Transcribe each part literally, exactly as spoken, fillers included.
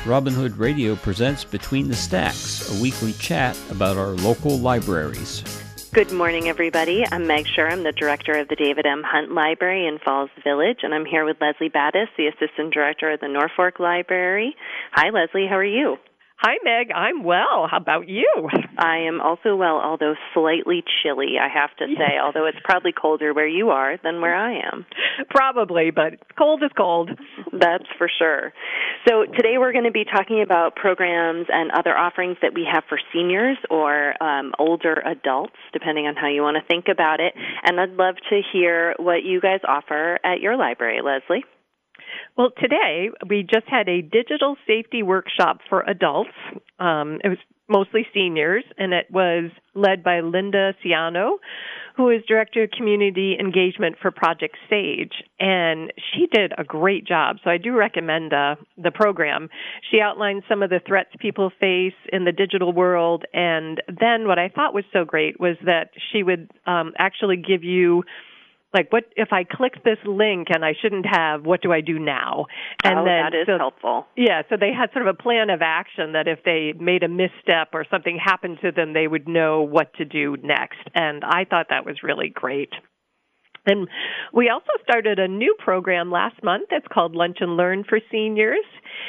Robin Hood Radio presents Between the Stacks, a weekly chat about our local libraries. Good morning, everybody. I'm Meg Sherham, the director of the David M. Hunt Library in Falls Village, and I'm here with Leslie Battis, the assistant director of the Norfolk Library. Hi, Leslie. How are you? Hi, Meg. I'm well. How about you? I am also well, although slightly chilly, I have to say, although it's probably colder where you are than where I am. Probably, but cold is cold. That's for sure. So today we're going to be talking about programs and other offerings that we have for seniors or um, older adults, depending on how you want to think about it. And I'd love to hear what you guys offer at your library, Leslie. Well, today we just had a digital safety workshop for adults. Um, it was mostly seniors, and it was led by Linda Ciano, who is Director of Community Engagement for Project SAGE, and she did a great job. So I do recommend uh, the program. She outlined some of the threats people face in the digital world, and then what I thought was so great was that she would um, actually give you like, what if I click this link and I shouldn't have, what do I do now? And oh, then, that is so, helpful. Yeah, so they had sort of a plan of action that if they made a misstep or something happened to them, they would know what to do next. And I thought that was really great. And we also started a new program last month. It's called Lunch and Learn for Seniors.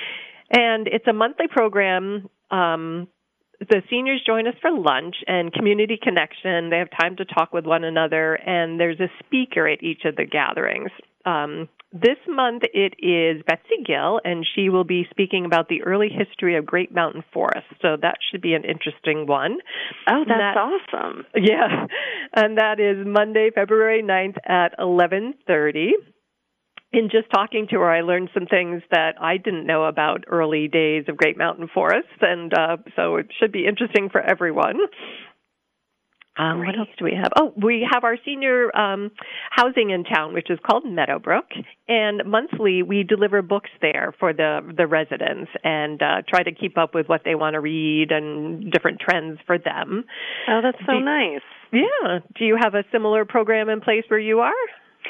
And it's a monthly program. Um, The seniors join us for lunch and community connection. They have time to talk with one another, and there's a speaker at each of the gatherings. Um, this month it is Betsy Gill, and she will be speaking about the early history of Great Mountain Forest. So that should be an interesting one. Oh, that's that, awesome. Yeah, and that is Monday, February ninth at eleven thirty. In just talking to her, I learned some things that I didn't know about early days of Great Mountain Forest, and uh, so it should be interesting for everyone. Um, what else do we have? Oh, we have our senior um, housing in town, which is called Meadowbrook, and monthly we deliver books there for the, the residents and uh, try to keep up with what they want to read and different trends for them. Oh, that's so do, nice. Yeah. Do you have a similar program in place where you are?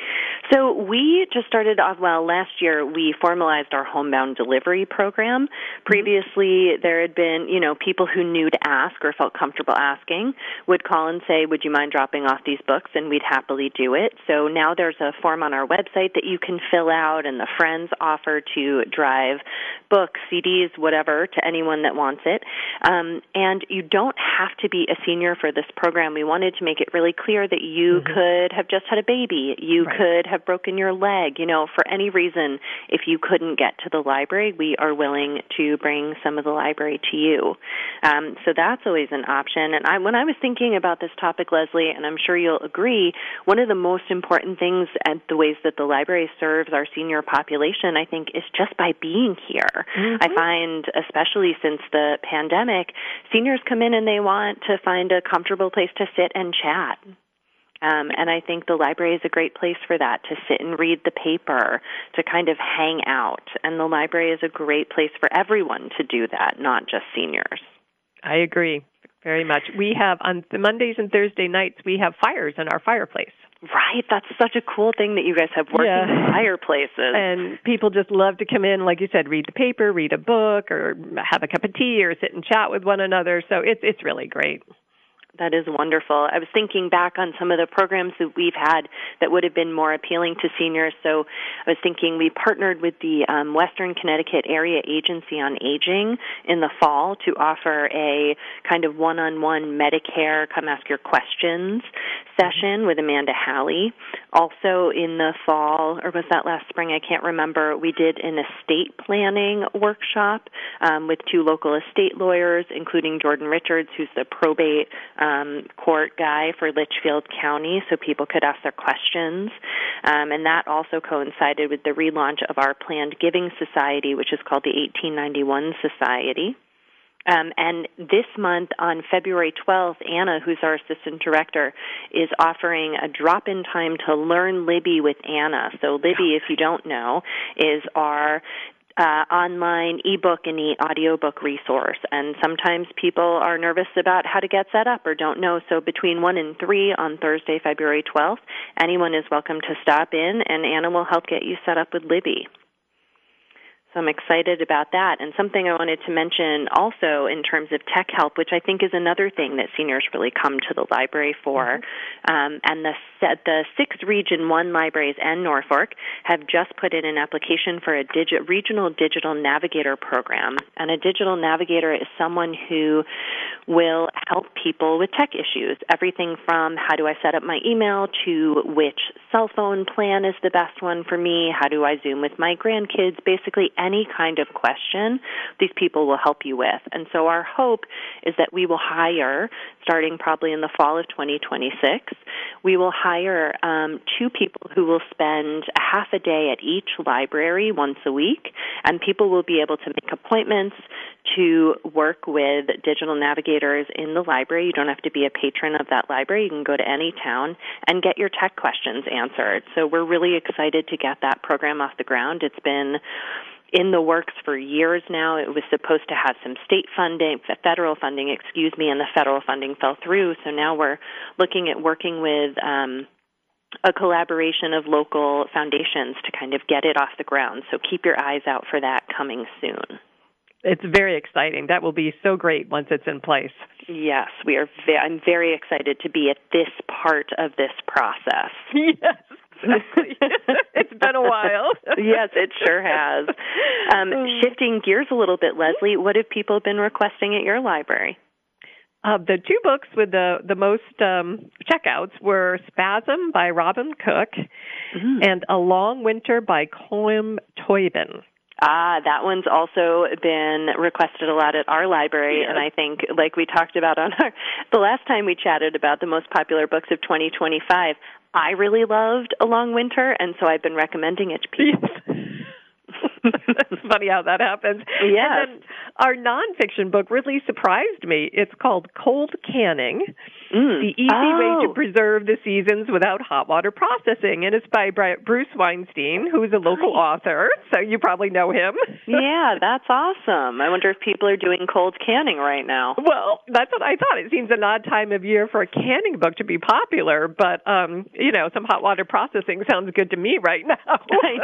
So we just started off, well, last year we formalized our homebound delivery program. Previously, there had been, you know, people who knew to ask or felt comfortable asking would call and say, would you mind dropping off these books? And we'd happily do it. So now there's a form on our website that you can fill out, and the Friends offer to drive books, C Ds, whatever, to anyone that wants it. Um, and you don't have to be a senior for this program. We wanted to make it really clear that you mm-hmm. could have just had a baby. You right. could have broken your leg, you know, for any reason. If you couldn't get to the library, we are willing to bring some of the library to you. Um, so that's always an option. And I, when I was thinking about this topic, Leslie, and I'm sure you'll agree, one of the most important things and the ways that the library serves our senior population, I think, is just by being here. Mm-hmm. I find, especially since the pandemic, seniors come in and they want to find a comfortable place to sit and chat. Um, and I think the library is a great place for that, to sit and read the paper, to kind of hang out. And the library is a great place for everyone to do that, not just seniors. I agree very much. We have, on the Mondays and Thursday nights, we have fires in our fireplace. Right. That's such a cool thing that you guys have working yeah. fireplaces. And people just love to come in, like you said, read the paper, read a book, or have a cup of tea, or sit and chat with one another. So it's it's really great. That is wonderful. I was thinking back on some of the programs that we've had that would have been more appealing to seniors. So I was thinking we partnered with the um, Western Connecticut Area Agency on Aging in the fall to offer a kind of one-on-one Medicare Come Ask Your Questions session with Amanda Halley. Also in the fall, or was that last spring? I can't remember. We did an estate planning workshop um, with two local estate lawyers, including Jordan Richards, who's the probate Um, court guy for Litchfield County, so people could ask their questions. Um, and that also coincided with the relaunch of our Planned Giving Society, which is called the eighteen ninety-one Society. Um, and this month, on February twelfth, Anna, who's our assistant director, is offering a drop-in time to learn Libby with Anna. So Libby, if you don't know, is our Uh, online ebook and e-audiobook resource. And sometimes people are nervous about how to get set up or don't know. So between one and three on Thursday, February twelfth, anyone is welcome to stop in, and Anna will help get you set up with Libby. So I'm excited about that. And something I wanted to mention also in terms of tech help, which I think is another thing that seniors really come to the library for. Mm-hmm. Um, and the the six Region one libraries and Norfolk have just put in an application for a digi- regional digital navigator program. And a digital navigator is someone who will help people with tech issues, everything from how do I set up my email to which cell phone plan is the best one for me, how do I Zoom with my grandkids, basically any kind of question these people will help you with. And so our hope is that we will hire, starting probably in the fall of twenty twenty-six, we will hire um, two people who will spend a half a day at each library once a week, and people will be able to make appointments to work with digital navigators in the library. You don't have to be a patron of that library. You can go to any town and get your tech questions answered. So we're really excited to get that program off the ground. It's been in the works for years now. It was supposed to have some state funding, federal funding, excuse me, and the federal funding fell through. So now we're looking at working with um, a collaboration of local foundations to kind of get it off the ground. So keep your eyes out for that coming soon. It's very exciting. That will be so great once it's in place. Yes, we are. Ve- I'm very excited to be at this part of this process. Yes. Exactly. It's been a while. Yes, it sure has. Um, shifting gears a little bit, Leslie, what have people been requesting at your library? Uh, the two books with the, the most um, checkouts were Spasm by Robin Cook mm-hmm. and A Long Winter by Colm Toibin. Ah, that one's also been requested a lot at our library, yes. And I think, like we talked about on our the last time we chatted about the most popular books of twenty twenty-five, I really loved A Long Winter, and so I've been recommending it to people. It's funny how that happens. Yes. And then our nonfiction book really surprised me. It's called Cold Canning, mm. The Easy oh. Way to Preserve the Seasons Without Hot Water Processing. And it's by Bruce Weinstein, who's a local author, so you probably know him. Yeah, that's awesome. I wonder if people are doing cold canning right now. Well, that's what I thought. It seems an odd time of year for a canning book to be popular, but, um, you know, some hot water processing sounds good to me right now. I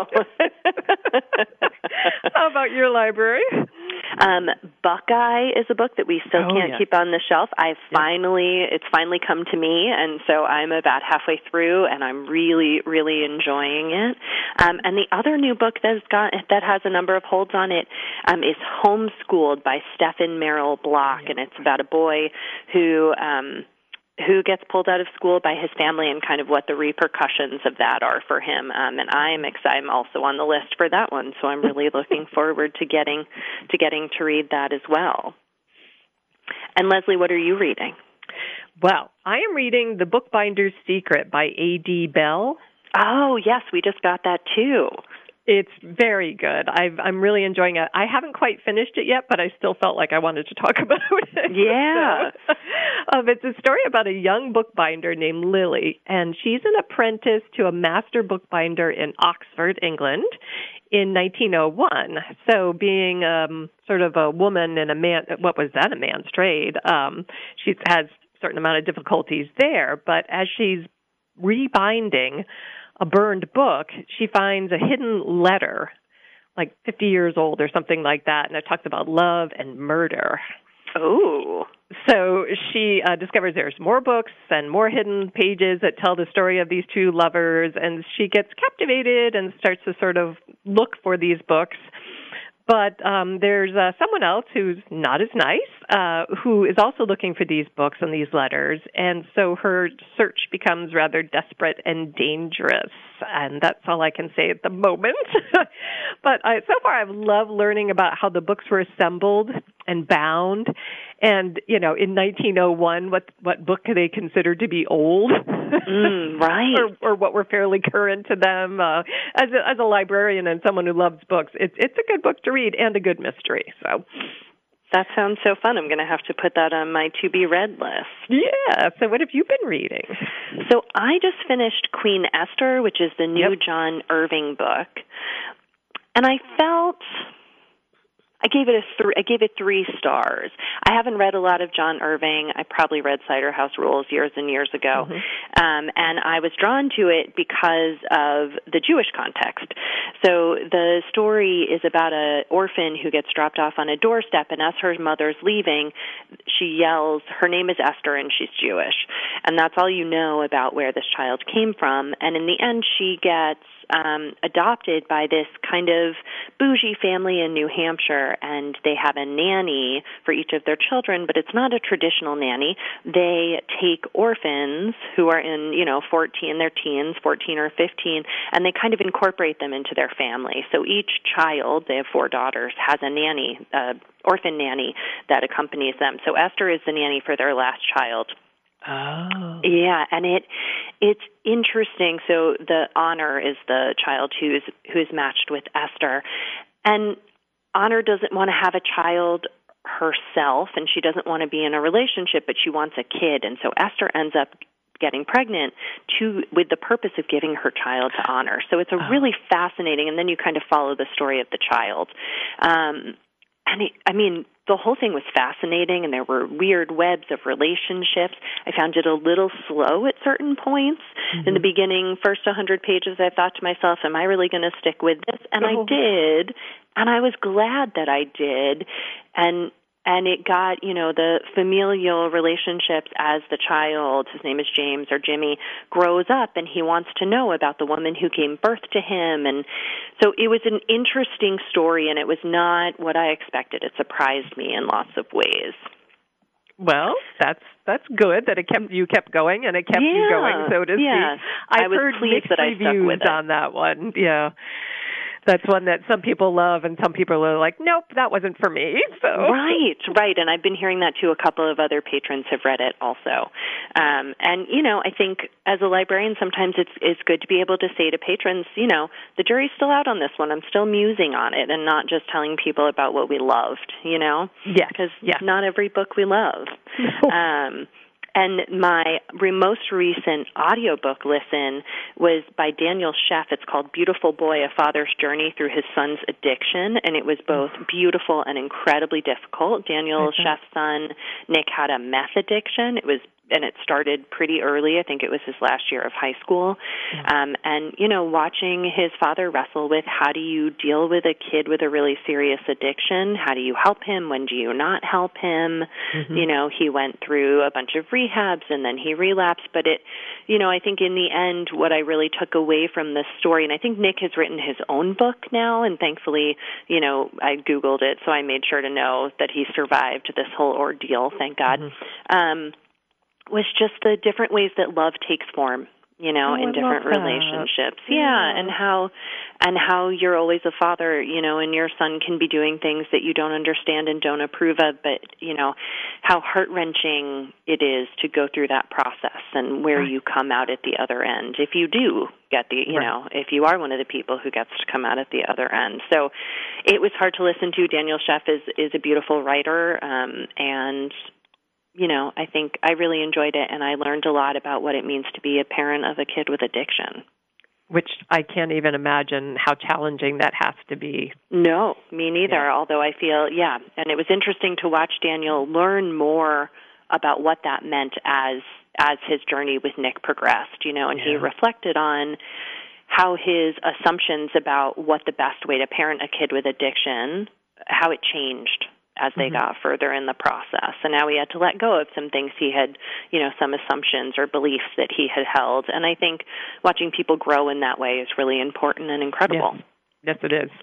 do. How about your library? Um, Buckeye is a book that we still oh, can't yeah. keep on the shelf. I've yeah. finally, it's finally come to me, and so I'm about halfway through, and I'm really, really enjoying it. Um, and the other new book that's got that has a number of holds on it um, is Homeschooled by Stephen Merrill Block, yeah. and it's about a boy who. Um, who gets pulled out of school by his family and kind of what the repercussions of that are for him. Um, and I'm excited. I'm also on the list for that one, so I'm really looking forward to getting to getting to read that as well. And Leslie, what are you reading? Well, I am reading The Bookbinder's Secret by A D Bell. Oh, yes, we just got that too. It's very good. I've, I'm really enjoying it. I haven't quite finished it yet, but I still felt like I wanted to talk about it. Yeah. So, um, it's a story about a young bookbinder named Lily, and she's an apprentice to a master bookbinder in Oxford, England, in nineteen oh one. So being um, sort of a woman in a man, what was that, a man's trade, um, she has a certain amount of difficulties there. But as she's rebinding a burned book, she finds a hidden letter, like fifty years old or something like that, and it talks about love and murder. Oh. So she uh, discovers there's more books and more hidden pages that tell the story of these two lovers, and she gets captivated and starts to sort of look for these books. But um, there's uh, someone else who's not as nice, uh, who is also looking for these books and these letters, and so her search becomes rather desperate and dangerous, and that's all I can say at the moment. But I, so far I've loved learning about how the books were assembled and bound, and, you know, in nineteen oh one, what, what book they considered to be old, mm, right, or, or what were fairly current to them. Uh, as, a, as a librarian and someone who loves books, it's it's a good book to read and a good mystery. So that sounds so fun. I'm going to have to put that on my to-be-read list. Yeah. So what have you been reading? So I just finished Queen Esther, which is the new yep. John Irving book, and I felt... I gave it a three. I gave it three stars. I haven't read a lot of John Irving. I probably read Cider House Rules years and years ago, mm-hmm. um, and I was drawn to it because of the Jewish context. So the story is about an orphan who gets dropped off on a doorstep, and as her mother's leaving, she yells, "Her name is Esther, and she's Jewish," and that's all you know about where this child came from. And in the end, she gets Um, adopted by this kind of bougie family in New Hampshire, and they have a nanny for each of their children, but it's not a traditional nanny. They take orphans who are in, you know, fourteen, their teens, fourteen or fifteen, and they kind of incorporate them into their family. So each child, they have four daughters, has a nanny, uh, orphan nanny that accompanies them. So Esther is the nanny for their last child. Oh. Yeah, and it it's interesting. So the Honor is the child who's who's matched with Esther, and Honor doesn't want to have a child herself, and she doesn't want to be in a relationship, but she wants a kid, and so Esther ends up getting pregnant to with the purpose of giving her child to Honor. So it's a oh. really fascinating, and then you kind of follow the story of the child. Um, and it, I mean, the whole thing was fascinating, and there were weird webs of relationships. I found it a little slow at certain points. Mm-hmm. In the beginning, first one hundred pages, I thought to myself, am I really going to stick with this? And oh. I did, and I was glad that I did. And and it got, you know, the familial relationships as the child, his name is James or Jimmy, grows up, and he wants to know about the woman who gave birth to him. And so it was an interesting story, and it was not what I expected. It surprised me in lots of ways. Well, that's that's good that it kept you kept going, and it kept yeah, you going, so to yeah. speak. I've I was heard pleased mixed that I stuck reviews with it. on that one. Yeah. That's one that some people love, and some people are like, nope, that wasn't for me. So Right, right. And I've been hearing that, too. A couple of other patrons have read it also. Um, and, you know, I think as a librarian, sometimes it's, it's good to be able to say to patrons, you know, the jury's still out on this one. I'm still musing on it, and not just telling people about what we loved, you know? Yes. Because yes. not every book we love. um And my most recent audiobook listen was by Daniel Sheff. It's called Beautiful Boy, A Father's Journey Through His Son's Addiction, and it was both beautiful and incredibly difficult. Daniel mm-hmm. Sheff's son, Nick, had a meth addiction. It was and it started pretty early. I think it was his last year of high school. Mm-hmm. Um, and, you know, watching his father wrestle with how do you deal with a kid with a really serious addiction? How do you help him? When do you not help him? Mm-hmm. You know, he went through a bunch of rehabs and then he relapsed. But it, you know, I think in the end, what I really took away from this story, and I think Nick has written his own book now, and thankfully, you know, I Googled it, so I made sure to know that he survived this whole ordeal, thank God. Mm-hmm. Um, was just the different ways that love takes form, you know, oh, in different relationships. Yeah. yeah, and how and how you're always a father, you know, and your son can be doing things that you don't understand and don't approve of, but, you know, how heart-wrenching it is to go through that process and where right. you come out at the other end, if you do get the, you right. know, if you are one of the people who gets to come out at the other end. So it was hard to listen to. Daniel Sheff is, is a beautiful writer, um, and you know, I think I really enjoyed it, and I learned a lot about what it means to be a parent of a kid with addiction. Which I can't even imagine how challenging that has to be. No, me neither, yeah. although I feel, yeah. And it was interesting to watch Daniel learn more about what that meant as as his journey with Nick progressed, you know, and yeah. he reflected on how his assumptions about what the best way to parent a kid with addiction, how it changed as they mm-hmm. got further in the process. And now he had to let go of some things he had, you know, some assumptions or beliefs that he had held. And I think watching people grow in that way is really important and incredible. Yes, yes it is.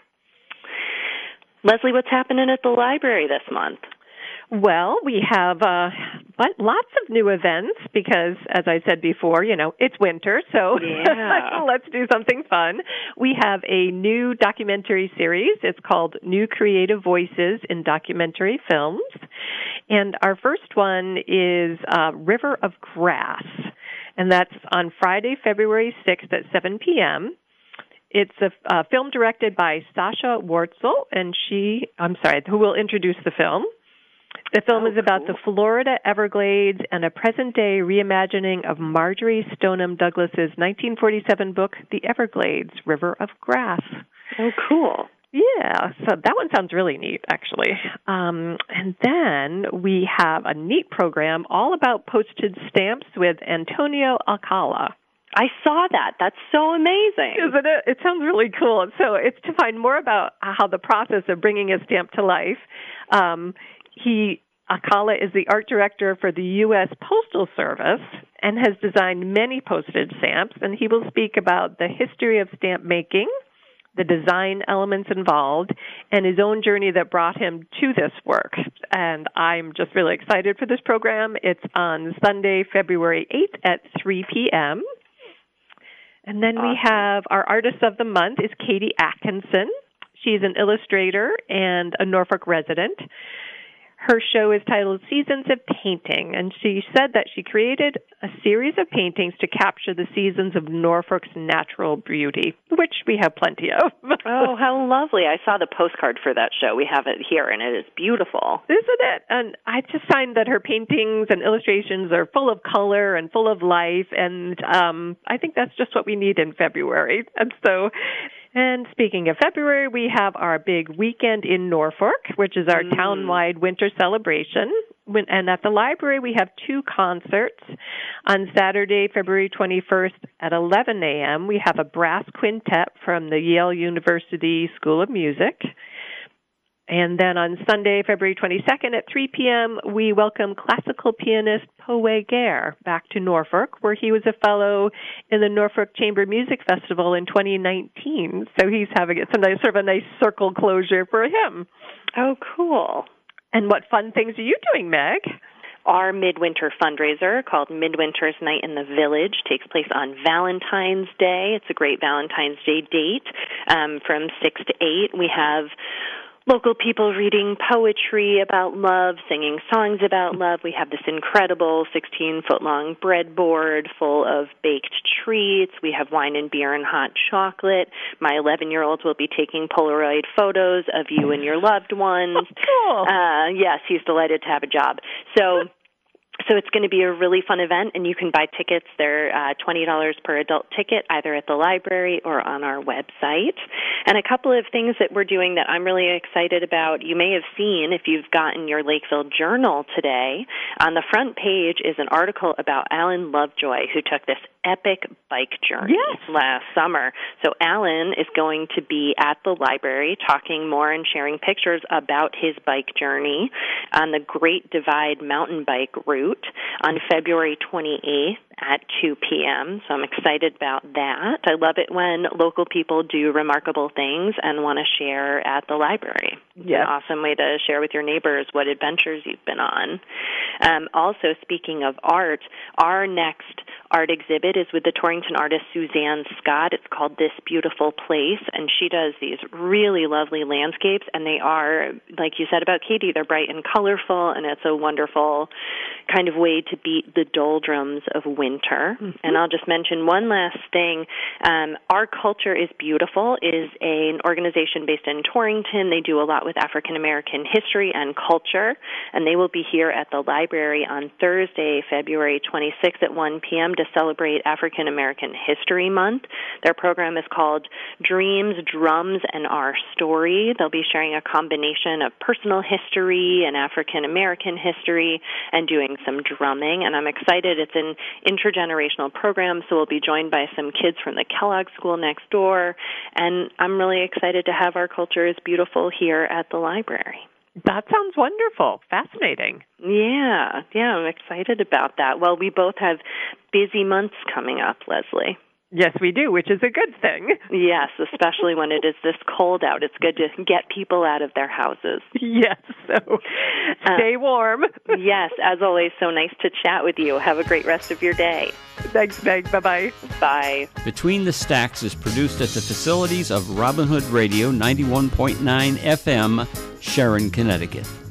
Leslie, what's happening at the library this month? Well, we have uh, but lots of new events because, as I said before, you know, it's winter, so yeah. let's do something fun. We have a new documentary series. It's called New Creative Voices in Documentary Films. And our first one is uh, River of Grass, and that's on Friday, February sixth at seven p.m., It's a, a film directed by Sasha Wartzel, and she, I'm sorry, who will introduce the film. The film oh, is about cool. the Florida Everglades and a present-day reimagining of Marjorie Stoneham Douglas's nineteen forty-seven book, The Everglades, River of Grass. Oh, cool. Yeah, Yeah, so that one sounds really neat, actually. Um, and then we have a neat program all about postage stamps with Antonio Alcala. I saw that. That's so amazing. Isn't it? It sounds really cool. So it's to find more about how the process of bringing a stamp to life. Um, he Alcala is the art director for the U S Postal Service and has designed many postage stamps, and he will speak about the history of stamp making, the design elements involved, and his own journey that brought him to this work. And I'm just really excited for this program. It's on Sunday, February eighth at three p.m. And then awesome. We have our artist of the month is Katie Atkinson. She's an illustrator and a Norfolk resident. Her show is titled Seasons of Painting, and she said that she created a series of paintings to capture the seasons of Norfolk's natural beauty, which we have plenty of. Oh, how lovely. I saw the postcard for that show. We have it here, and it is beautiful. Isn't it? And I just find that her paintings and illustrations are full of color and full of life, and um, I think that's just what we need in February. And so... And speaking of February, we have our big weekend in Norfolk, which is our mm. town-wide winter celebration. And at the library, we have two concerts. On Saturday, February twenty-first at eleven a.m., we have a brass quintet from the Yale University School of Music. And then on Sunday, February twenty-second at three p.m., we welcome classical pianist Poe Gare back to Norfolk, where he was a fellow in the Norfolk Chamber Music Festival in twenty nineteen. So he's having it's a nice, sort of a nice circle closure for him. Oh, cool. And what fun things are you doing, Meg? Our midwinter fundraiser called Midwinter's Night in the Village takes place on Valentine's Day. It's a great Valentine's Day date um, from six to eight. We have local people reading poetry about love, singing songs about love. We have this incredible sixteen-foot-long breadboard full of baked treats. We have wine and beer and hot chocolate. My eleven-year-old will be taking Polaroid photos of you and your loved ones. Cool. Uh, yes, he's delighted to have a job. So... So it's going to be a really fun event, and you can buy tickets. They're uh, twenty dollars per adult ticket, either at the library or on our website. And a couple of things that we're doing that I'm really excited about, you may have seen if you've gotten your Lakeville Journal today. On the front page is an article about Alan Lovejoy, who took this epic bike journey yes. last summer. So Alan is going to be at the library talking more and sharing pictures about his bike journey on the Great Divide mountain bike route on February twenty-eighth at two p.m., so I'm excited about that. I love it when local people do remarkable things and want to share at the library. It's yes. an awesome way to share with your neighbors what adventures you've been on. Um, also, speaking of art, our next art exhibit is with the Torrington artist Suzanne Scott. It's called This Beautiful Place, and she does these really lovely landscapes, and they are, like you said about Katie, they're bright and colorful, and it's a wonderful kind of way to beat the doldrums of winter. Mm-hmm. And I'll just mention one last thing. Um, Our Culture is Beautiful is a, an organization based in Torrington. They do a lot with African American history and culture, and they will be here at the library on Thursday, February twenty-sixth at one p.m. to celebrate African American History Month. Their program is called Dreams, Drums, and Our Story. They'll be sharing a combination of personal history and African American history and doing some drumming, and I'm excited. It's an intergenerational program, so we'll be joined by some kids from the Kellogg School next door, and I'm really excited to have Our Culture is Beautiful here at the library. That sounds wonderful. Fascinating. Yeah, yeah, I'm excited about that. Well, we both have busy months coming up, Leslie. Yes, we do, which is a good thing. Yes, especially when it is this cold out. It's good to get people out of their houses. Yes, so stay uh, warm. Yes, as always, so nice to chat with you. Have a great rest of your day. Thanks, Meg. Bye-bye. Bye. Between the Stacks is produced at the facilities of Robin Hood Radio ninety-one point nine F M, Sharon, Connecticut.